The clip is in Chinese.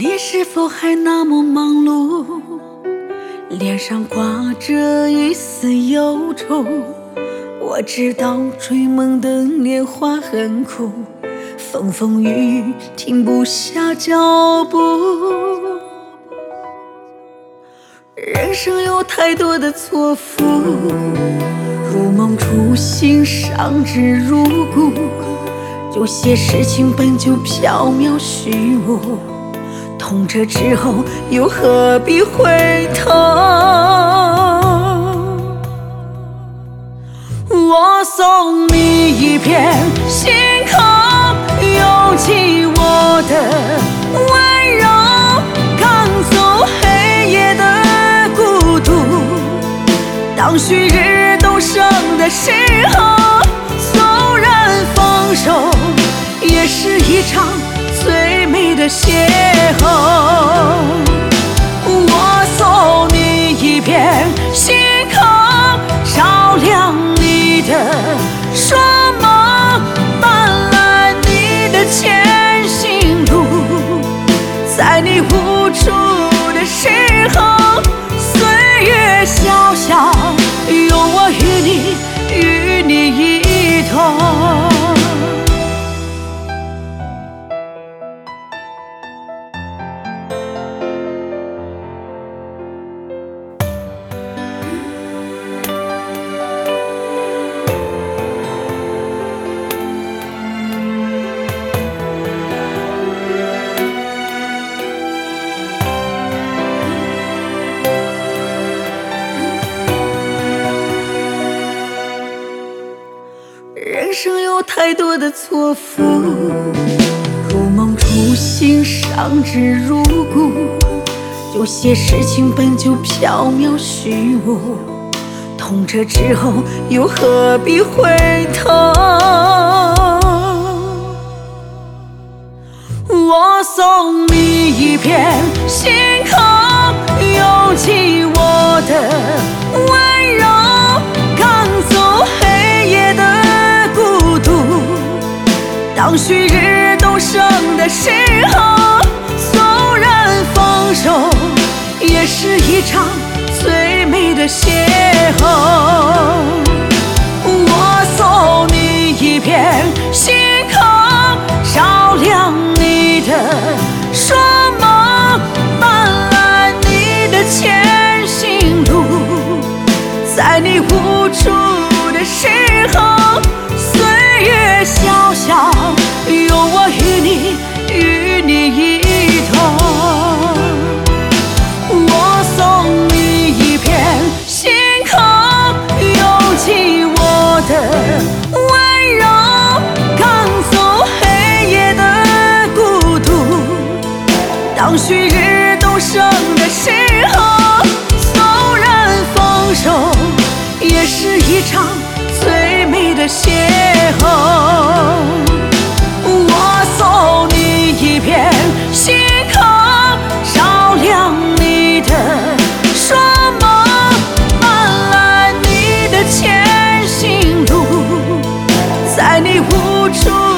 你是否还那么忙碌？脸上挂着一丝忧愁。我知道追梦的年华很苦，风风雨雨停不下脚步。人生有太多的错付，如梦初醒，伤之入骨。有些事情本就缥缈虚无，痛彻之后又何必回头？我送你一片星空，拥挤我的温柔，扛走黑夜的孤独。当旭日东升的时候，纵然放手，也是一场最美的邂逅。我送你一片星空，照亮你的双眸，伴来你的前行路。在你无助的时候，岁月小小，有我与你一同。人生有太多的错付，如梦初醒，伤之入骨。有些事情本就缥缈虚无，痛彻之后又何必回头？我送你一片星空，拥挤我的温柔，扛走黑夜的孤独。当旭日东升的时候，纵然放手，也是一场最美的邂逅。我送你一片星空，照亮你的双眸，伴来你的前行路。在你无助的时候，岁月小小，有我与你一同。我送你一片星空，拥挤我的温柔，扛走黑夜的孤独。当旭日东升的时候，纵然放手，也是一场最美的邂逅。我送你一片星空，照亮你的双眸，伴来你的前行路。在你无助